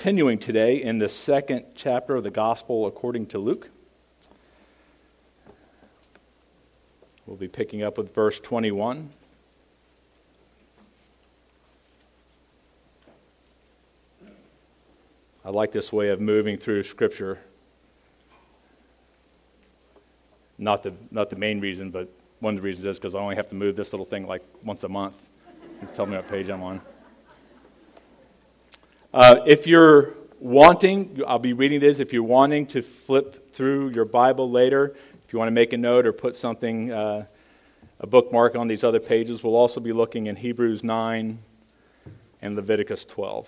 continuing today in the second chapter of the Gospel according to Luke. We'll be picking up with verse 21. I like this way of moving through Scripture. Not the main reason, but one of the reasons is because I only have to move this little thing like once a month. Tell me what page I'm on. If you're wanting, I'll be reading this. If you're wanting to flip through your Bible later, if you want to make a note or put something, a bookmark on these other pages, we'll also be looking in Hebrews 9 and Leviticus 12.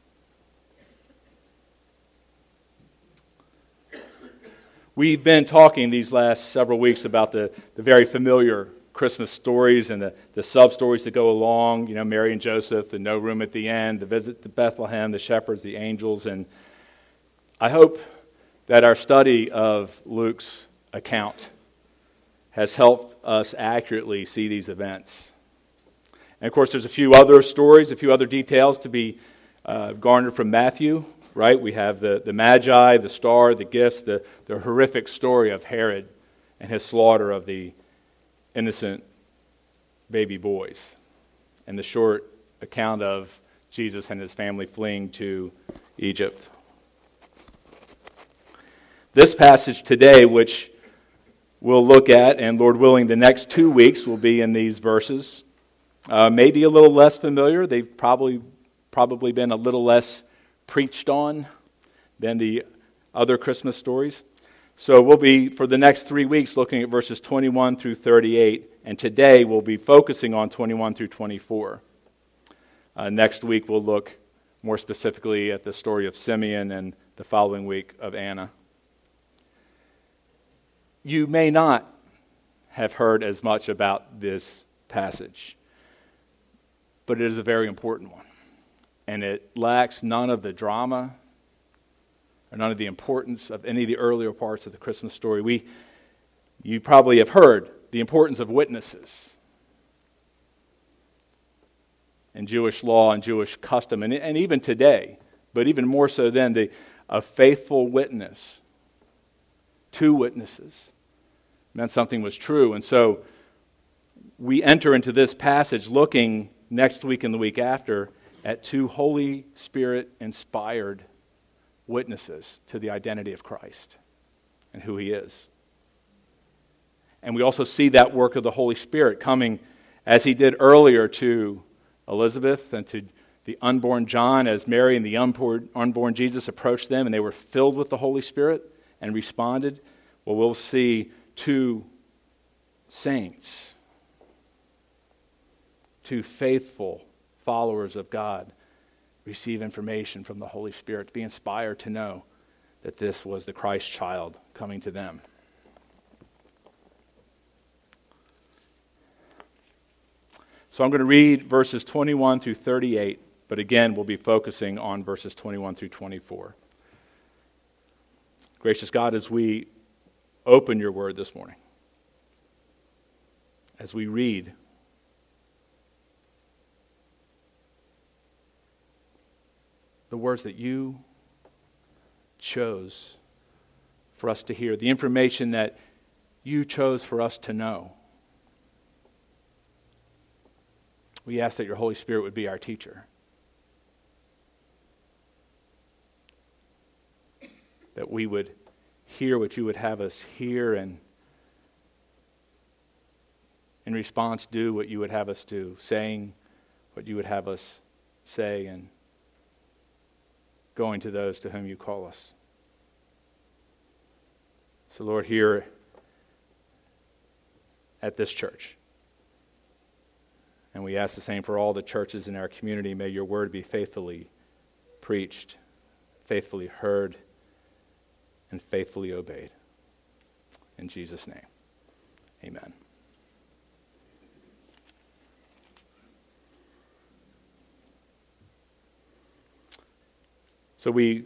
We've been talking these last several weeks about the very familiar Christmas stories and the sub-stories that go along, Mary and Joseph, the no room at the end, the visit to Bethlehem, the shepherds, the angels. And I hope that our study of Luke's account has helped us accurately see these events. And of course, there's a few other stories, a few other details to be garnered from Matthew, right? We have the Magi, the star, the gifts, the horrific story of Herod and his slaughter of the innocent baby boys, and the short account of Jesus and his family fleeing to Egypt. This passage today, which we'll look at, and Lord willing, the next 2 weeks will be in these verses, may be a little less familiar. They've probably been a little less preached on than the other Christmas stories. So we'll be, for the next 3 weeks, looking at verses 21 through 38, and today we'll be focusing on 21 through 24. Next week we'll look more specifically at the story of Simeon, and the following week of Anna. You may not have heard as much about this passage, but it is a very important one, and it lacks none of the drama or none of the importance of any of the earlier parts of the Christmas story. You probably have heard the importance of witnesses in Jewish law and Jewish custom, and even today, but even more so then, a faithful witness, 2 witnesses, meant something was true. And so we enter into this passage looking next week and the week after at 2 Holy Spirit-inspired witnesses to the identity of Christ and who He is. And we also see that work of the Holy Spirit coming as He did earlier to Elizabeth and to the unborn John, as Mary and the unborn Jesus approached them and they were filled with the Holy Spirit and responded. Well, we'll see 2 saints, 2 faithful followers of God receive information from the Holy Spirit, to be inspired to know that this was the Christ child coming to them. So I'm going to read verses 21 through 38, but again, we'll be focusing on verses 21 through 24. Gracious God, as we open your word this morning, as we read, the words that you chose for us to hear, the information that you chose for us to know, we ask that your Holy Spirit would be our teacher, that we would hear what you would have us hear, and in response do what you would have us do, saying what you would have us say, and going to those to whom you call us. So Lord, here at this church, and we ask the same for all the churches in our community, may your word be faithfully preached, faithfully heard, and faithfully obeyed. In Jesus' name, amen. So we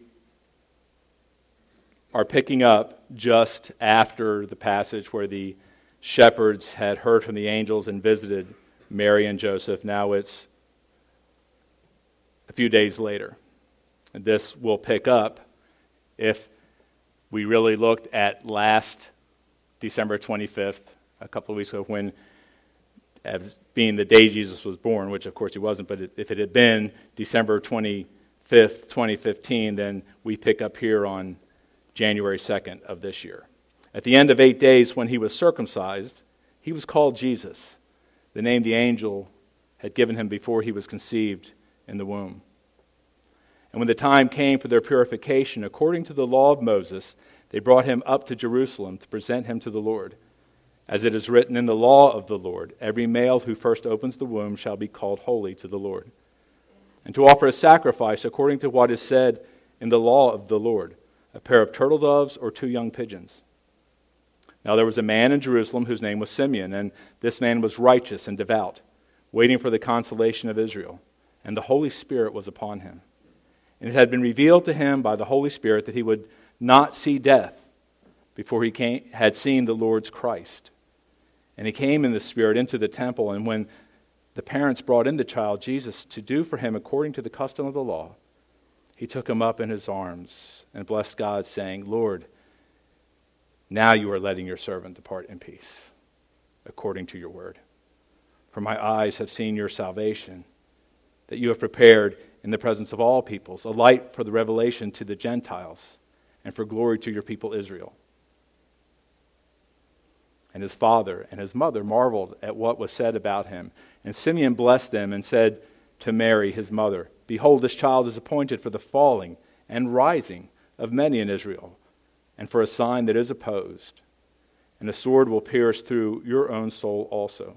are picking up just after the passage where the shepherds had heard from the angels and visited Mary and Joseph. Now it's a few days later. And this will pick up if we really looked at last December 25th, a couple of weeks ago, when, as being the day Jesus was born, which of course he wasn't, but if it had been December 25th, 2015, then we pick up here on January 2nd of this year. At the end of 8 days, when he was circumcised, he was called Jesus, the name the angel had given him before he was conceived in the womb. And when the time came for their purification, according to the law of Moses, they brought him up to Jerusalem to present him to the Lord. As it is written in the law of the Lord, every male who first opens the womb shall be called holy to the Lord. And to offer a sacrifice according to what is said in the law of the Lord, a pair of turtle doves or 2 young pigeons. Now there was a man in Jerusalem whose name was Simeon, and this man was righteous and devout, waiting for the consolation of Israel, and the Holy Spirit was upon him. And it had been revealed to him by the Holy Spirit that he would not see death before he had seen the Lord's Christ. And he came in the Spirit into the temple, and when the parents brought in the child Jesus to do for him according to the custom of the law, he took him up in his arms and blessed God, saying, Lord, now you are letting your servant depart in peace, according to your word. For my eyes have seen your salvation, that you have prepared in the presence of all peoples, a light for the revelation to the Gentiles, and for glory to your people Israel. And his father and his mother marveled at what was said about him. And Simeon blessed them and said to Mary, his mother, Behold, this child is appointed for the falling and rising of many in Israel, and for a sign that is opposed. And a sword will pierce through your own soul also,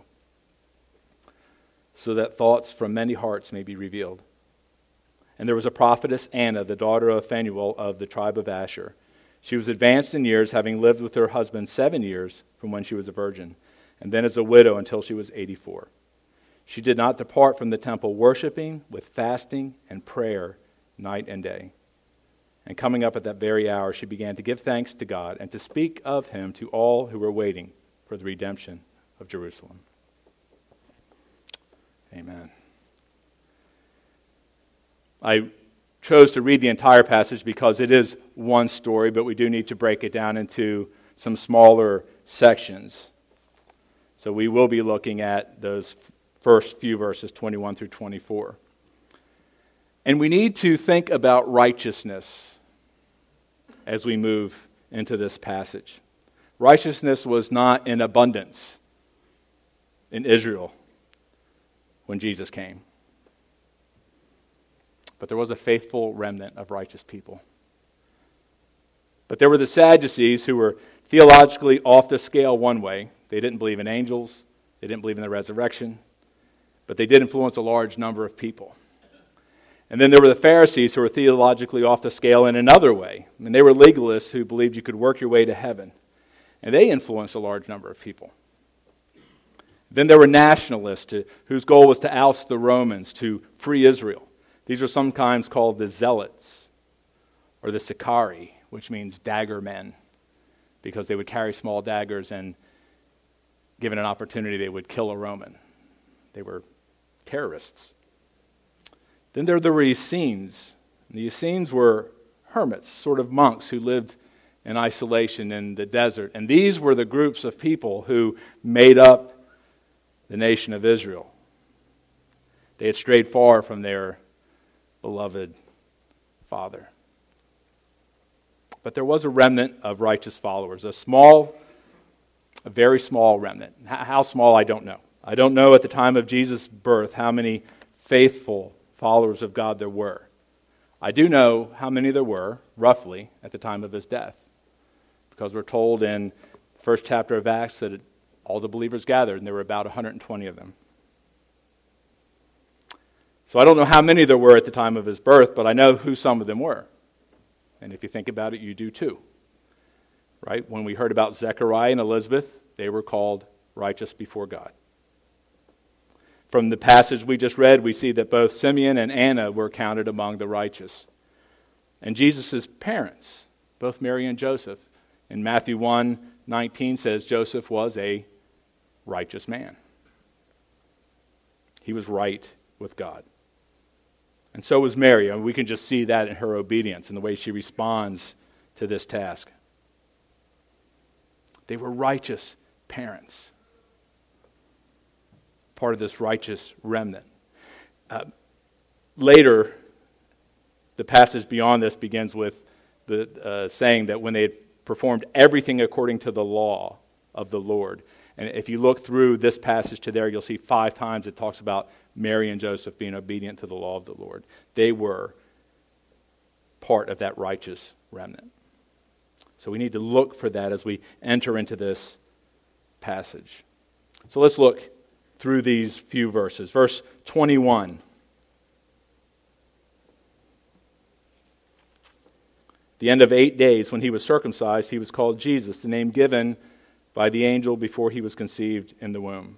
so that thoughts from many hearts may be revealed. And there was a prophetess, Anna, the daughter of Phanuel of the tribe of Asher. She was advanced in years, having lived with her husband 7 years from when she was a virgin, and then as a widow until she was 84. She did not depart from the temple, worshiping with fasting and prayer night and day. And coming up at that very hour, she began to give thanks to God and to speak of him to all who were waiting for the redemption of Jerusalem. Amen. I chose to read the entire passage because it is one story, but we do need to break it down into some smaller sections. So we will be looking at those first few verses, 21 through 24. And we need to think about righteousness as we move into this passage. Righteousness was not in abundance in Israel when Jesus came. But there was a faithful remnant of righteous people. But there were the Sadducees who were theologically off the scale one way. They didn't believe in angels. They didn't believe in the resurrection. But they did influence a large number of people. And then there were the Pharisees who were theologically off the scale in another way. And they were legalists who believed you could work your way to heaven. And they influenced a large number of people. Then there were nationalists whose goal was to oust the Romans, to free Israel. These are sometimes called the Zealots, or the Sicarii, which means dagger men, because they would carry small daggers and, given an opportunity, they would kill a Roman. They were terrorists. Then there are the Essenes. The Essenes were hermits, sort of monks who lived in isolation in the desert. And these were the groups of people who made up the nation of Israel. They had strayed far from their beloved Father. But there was a remnant of righteous followers, a very small remnant. How small, I don't know. I don't know at the time of Jesus' birth how many faithful followers of God there were. I do know how many there were, roughly, at the time of his death, because we're told in the first chapter of Acts that all the believers gathered, and there were about 120 of them. So I don't know how many there were at the time of his birth, but I know who some of them were. And if you think about it, you do too. Right? When we heard about Zechariah and Elizabeth, they were called righteous before God. From the passage we just read, we see that both Simeon and Anna were counted among the righteous. And Jesus' parents, both Mary and Joseph, in Matthew 1:19 says Joseph was a righteous man. He was right with God. And so was Mary. And we can just see that in her obedience and the way she responds to this task. They were righteous parents, part of this righteous remnant. Later, the passage beyond this begins with the saying that when they had performed everything according to the law of the Lord. And if you look through this passage to there, you'll see 5 times it talks about Mary and Joseph being obedient to the law of the Lord. They were part of that righteous remnant. So we need to look for that as we enter into this passage. So let's look through these few verses. Verse 21. The end of 8 days, when he was circumcised, he was called Jesus, the name given by the angel before he was conceived in the womb.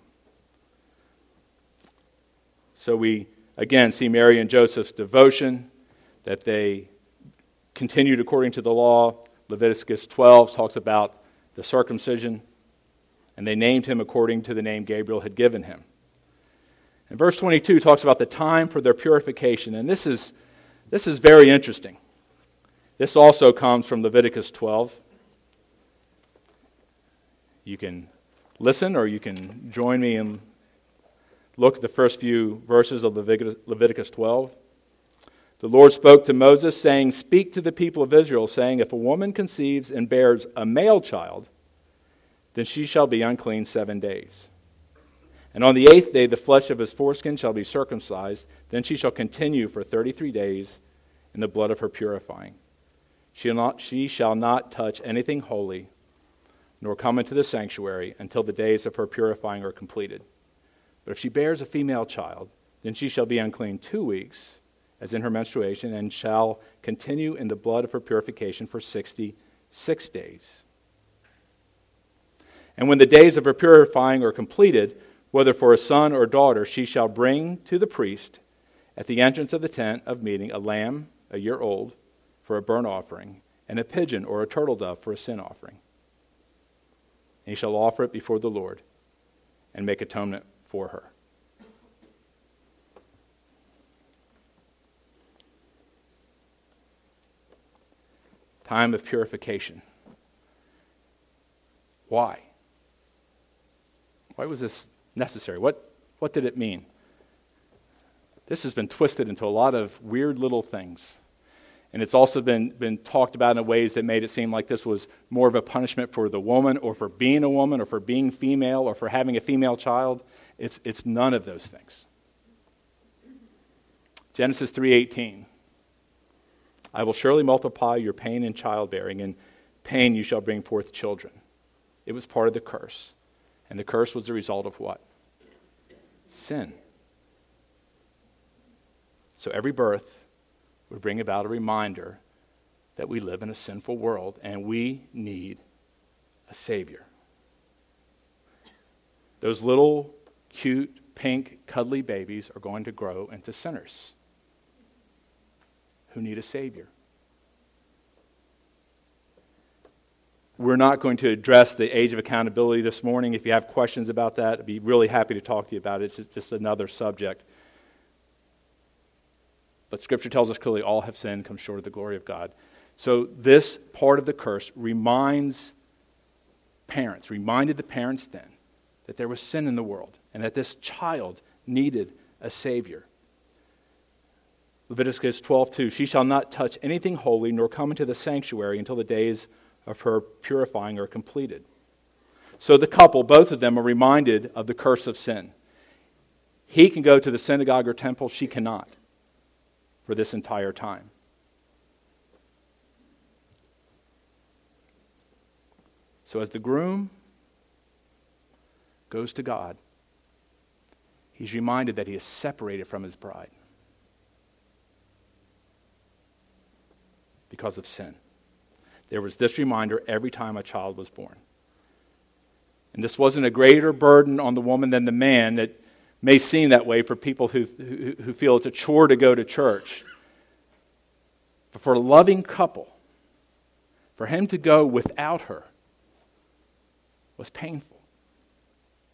So we, again, see Mary and Joseph's devotion, that they continued according to the law. Leviticus 12 talks about the circumcision, and they named him according to the name Gabriel had given him. And verse 22 talks about the time for their purification, and this is very interesting. This also comes from Leviticus 12. You can listen or you can join me and look at the first few verses of Leviticus 12. The Lord spoke to Moses, saying, "Speak to the people of Israel, saying, if a woman conceives and bears a male child, then she shall be unclean 7 days. And on the 8th day the flesh of his foreskin shall be circumcised. Then she shall continue for 33 days in the blood of her purifying. She shall not touch anything holy, nor come into the sanctuary until the days of her purifying are completed. But if she bears a female child, then she shall be unclean 2 weeks, as in her menstruation, and shall continue in the blood of her purification for 66 days. And when the days of her purifying are completed, whether for a son or daughter, she shall bring to the priest at the entrance of the tent of meeting a lamb a year old for a burnt offering, and a pigeon or a turtle dove for a sin offering. And he shall offer it before the Lord and make atonement for her." Time of purification. Why? Why was this necessary? What did it mean? This has been twisted into a lot of weird little things. And it's also been talked about in ways that made it seem like this was more of a punishment for the woman, or for being a woman, or for being female, or for having a female child. It's none of those things. Genesis 3:18. "I will surely multiply your pain in childbearing, and pain you shall bring forth children." It was part of the curse. And the curse was the result of what? Sin. So every birth would bring about a reminder that we live in a sinful world and we need a Savior. Those little, cute, pink, cuddly babies are going to grow into sinners who need a Savior. We're not going to address the age of accountability this morning. If you have questions about that, I'd be really happy to talk to you about it. It's just another subject. But Scripture tells us clearly all have sinned, come short of the glory of God. So this part of the curse reminded the parents then, that there was sin in the world and that this child needed a Savior. Leviticus 12:2, "She shall not touch anything holy, nor come into the sanctuary until the days of her purifying are completed." So the couple, both of them, are reminded of the curse of sin. He can go to the synagogue or temple, she cannot, for this entire time. So as the groom goes to God, he's reminded that he is separated from his bride because of sin. There was this reminder every time a child was born. And this wasn't a greater burden on the woman than the man. It may seem that way for people who feel it's a chore to go to church. But for a loving couple, for him to go without her was painful.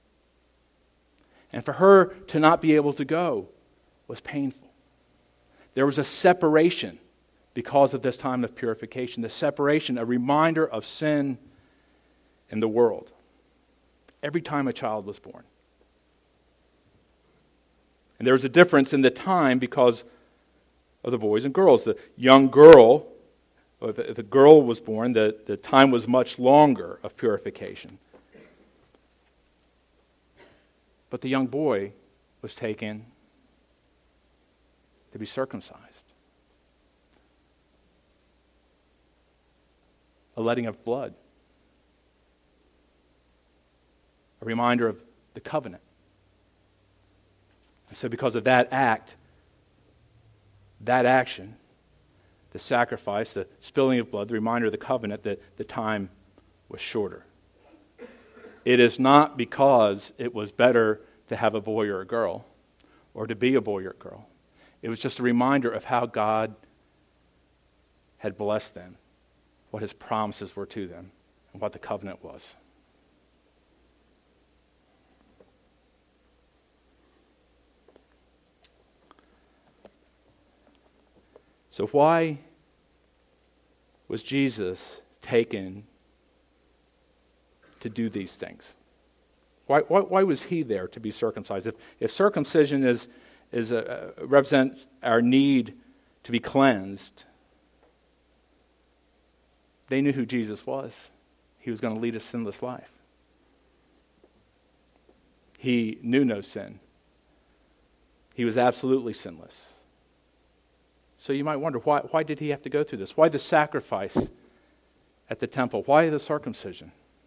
And for her to not be able to go was painful. There was a separation because of this time of purification. The separation, a reminder of sin in the world. Every time a child was born. And there was a difference in the time because of the boys and girls. The young girl, if a girl was born, the time was much longer of purification. But the young boy was taken to be circumcised. A letting of blood. A reminder of the covenant. And so because of that act, that action, the sacrifice, the spilling of blood, the reminder of the covenant, that the time was shorter. It is not because it was better to have a boy or a girl, or to be a boy or a girl. It was just a reminder of how God had blessed them, what His promises were to them, and what the covenant was. So why was Jesus taken to do these things? Why was He there to be circumcised? If circumcision represents our need to be cleansed, they knew who Jesus was. He was going to lead a sinless life. He knew no sin. He was absolutely sinless. So you might wonder, why did He have to go through this? Why the sacrifice at the temple? Why the circumcision?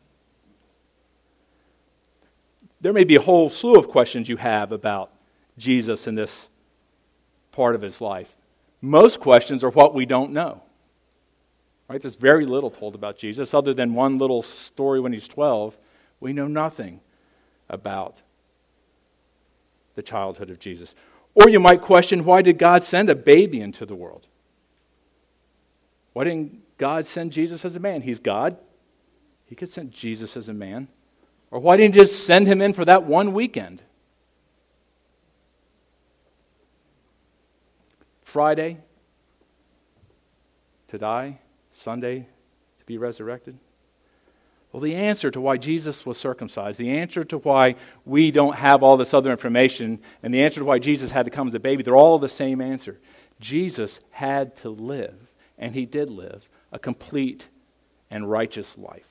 There may be a whole slew of questions you have about Jesus in this part of His life. Most questions are what we don't know. Right? There's very little told about Jesus other than one little story when He's 12. We know nothing about the childhood of Jesus. Or you might question, why did God send a baby into the world? Why didn't God send Jesus as a man? He's God. He could send Jesus as a man. Or why didn't He just send Him in for that one weekend? Friday to die, Sunday to be resurrected? Well, the answer to why Jesus was circumcised, the answer to why we don't have all this other information, and the answer to why Jesus had to come as a baby, they're all the same answer. Jesus had to live, and He did live, a complete and righteous life.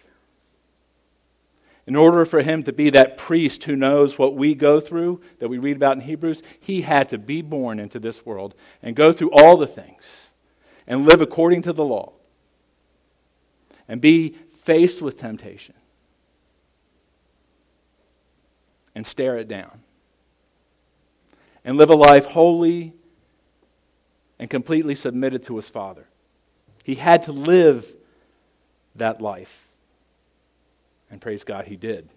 In order for Him to be that priest who knows what we go through, that we read about in Hebrews, He had to be born into this world and go through all the things and live according to the law and be faced with temptation and stare it down and live a life wholly and completely submitted to His Father. He had to live that life. And praise God, He did.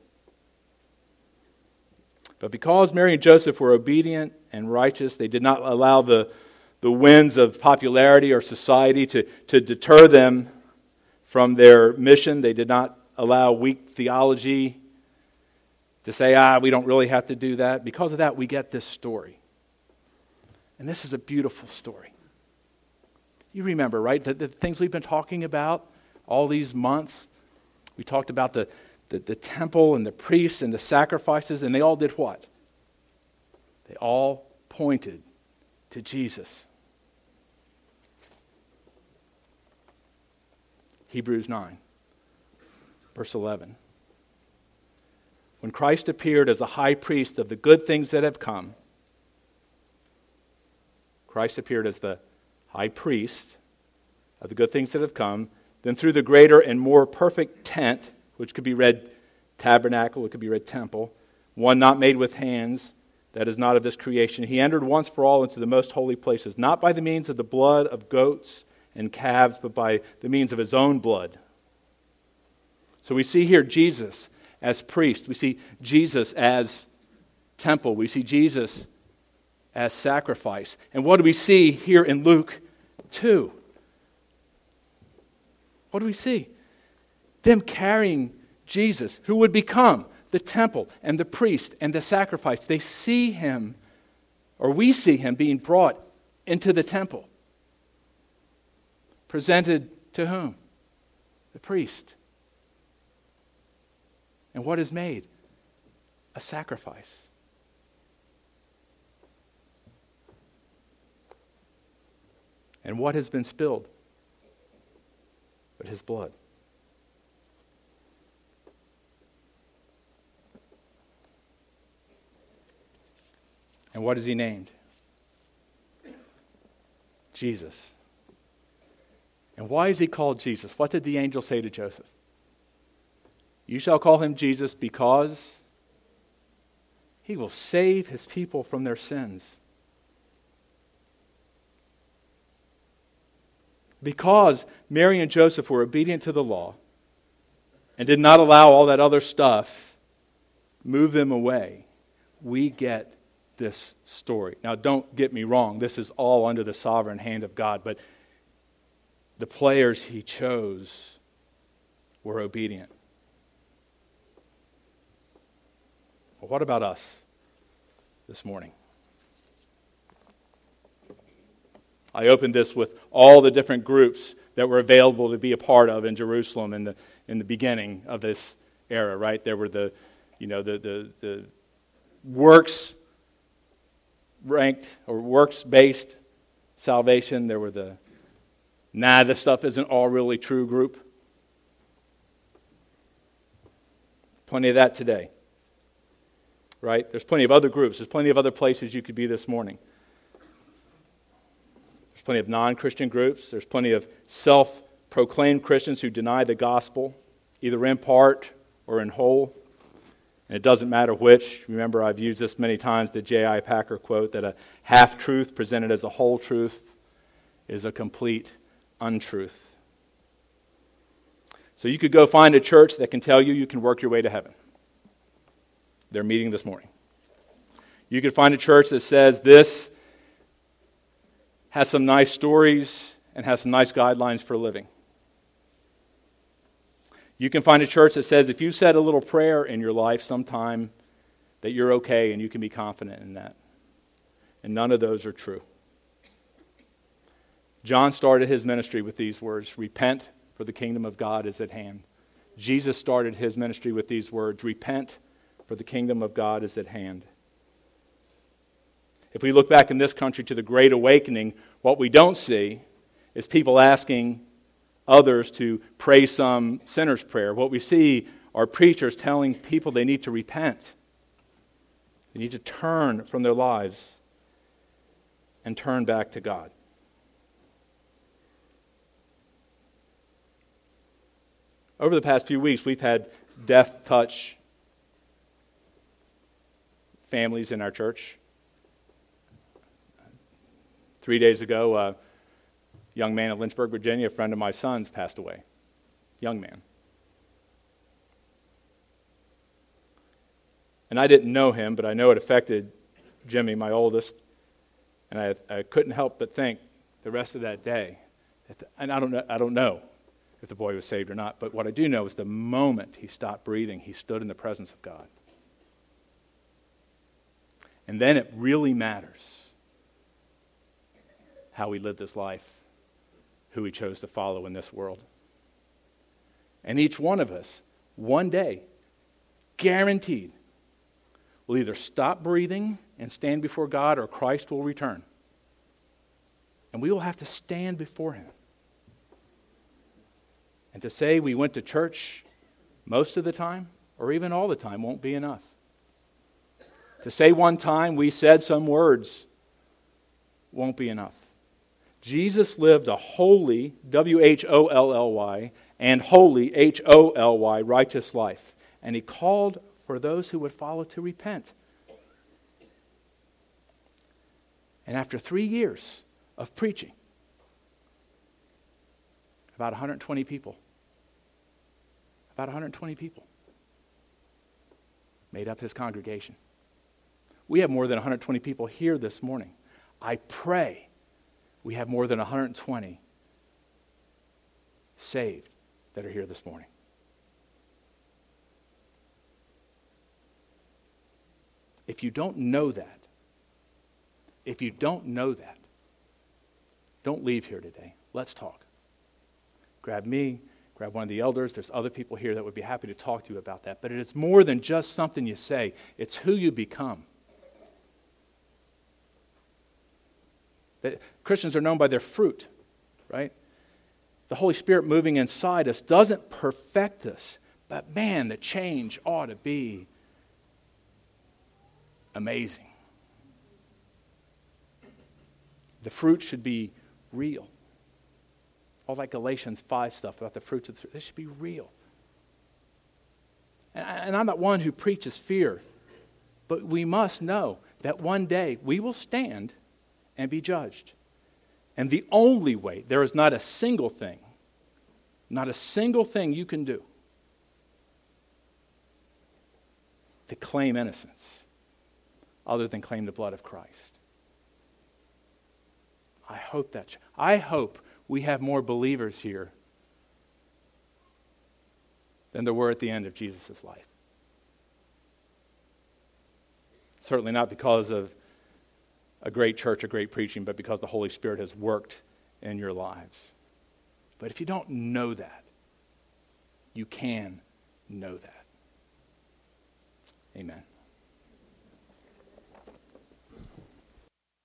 But because Mary and Joseph were obedient and righteous, they did not allow the winds of popularity or society to deter them from their mission. They did not allow weak theology to say, we don't really have to do that. Because of that, we get this story. And this is a beautiful story. You remember, right, the things we've been talking about all these months. We talked about the temple and the priests and the sacrifices, and they all did what? They all pointed to Jesus. Hebrews 9, verse 11. When Christ appeared as a high priest of the good things that have come, Christ appeared as the high priest of the good things that have come, then through the greater and more perfect tent, which could be read tabernacle, it could be read temple, one not made with hands, that is not of this creation, He entered once for all into the most holy places, not by the means of the blood of goats and calves, but by the means of His own blood. So we see here Jesus as priest. We see Jesus as temple. We see Jesus as sacrifice. And what do we see here in Luke 2? What do we see? Them carrying Jesus, who would become the temple and the priest and the sacrifice. They see Him, or we see Him being brought into the temple. Presented to whom? The priest. And what is made? A sacrifice. And what has been spilled? But his blood. And what is he named? Jesus. And why is he called Jesus? What did the angel say to Joseph? You shall call him Jesus because he will save his people from their sins. Because Mary and Joseph were obedient to the law and did not allow all that other stuff move them away, we get this story. Now, don't get me wrong. This is all under the sovereign hand of God, but the players he chose were obedient. Well, what about us this morning? I opened this with all the different groups that were available to be a part of in Jerusalem in the beginning of this era, right? There were the works ranked or works-based salvation. There were the this stuff isn't all really true group. Plenty of that today. Right? There's plenty of other groups. There's plenty of other places you could be this morning. There's plenty of non-Christian groups. There's plenty of self-proclaimed Christians who deny the gospel, either in part or in whole. And it doesn't matter which. Remember, I've used this many times, the J.I. Packer quote, that a half-truth presented as a whole truth is a complete untruth. So you could go find a church that can tell you you can work your way to heaven. They're meeting this morning. You could find a church that says this has some nice stories and has some nice guidelines for living. You can find a church that says if you said a little prayer in your life sometime, that you're okay and you can be confident in that. And none of those are true. John started his ministry with these words, repent, for the kingdom of God is at hand. Jesus started his ministry with these words, repent, for the kingdom of God is at hand. If we look back in this country to the Great Awakening, what we don't see is people asking others to pray some sinner's prayer. What we see are preachers telling people they need to repent. They need to turn from their lives and turn back to God. Over the past few weeks, we've had death touch families in our church. 3 days ago, a young man in Lynchburg, Virginia, a friend of my son's, passed away. Young man. And I didn't know him, but I know it affected Jimmy, my oldest. And I couldn't help but think the rest of that day, and I don't know if the boy was saved or not, but what I do know is the moment he stopped breathing, he stood in the presence of God. And then it really matters how we live this life, who we chose to follow in this world. And each one of us, one day, guaranteed, will either stop breathing and stand before God, or Christ will return. And we will have to stand before him. And to say we went to church most of the time, or even all the time, won't be enough. To say one time we said some words won't be enough. Jesus lived a holy, W-H-O-L-L-Y, and holy, H-O-L-Y, righteous life. And he called for those who would follow to repent. And after 3 years of preaching, about 120 people made up his congregation. We have more than 120 people here this morning. I pray we have more than 120 saved that are here this morning. If you don't know that, don't leave here today. Let's talk. Grab me, grab one of the elders. There's other people here that would be happy to talk to you about that. But it's more than just something you say. It's who you become. That Christians are known by their fruit, right? The Holy Spirit moving inside us doesn't perfect us, but man, the change ought to be amazing. The fruit should be real. All that Galatians 5 stuff about the fruits of the Spirit, this should be real. And I'm not one who preaches fear, but we must know that one day we will stand and be judged. And the only way, there is not a single thing you can do to claim innocence other than claim the blood of Christ. I hope we have more believers here than there were at the end of Jesus' life. Certainly not because of a great church, a great preaching, but because the Holy Spirit has worked in your lives. But if you don't know that, you can know that. Amen.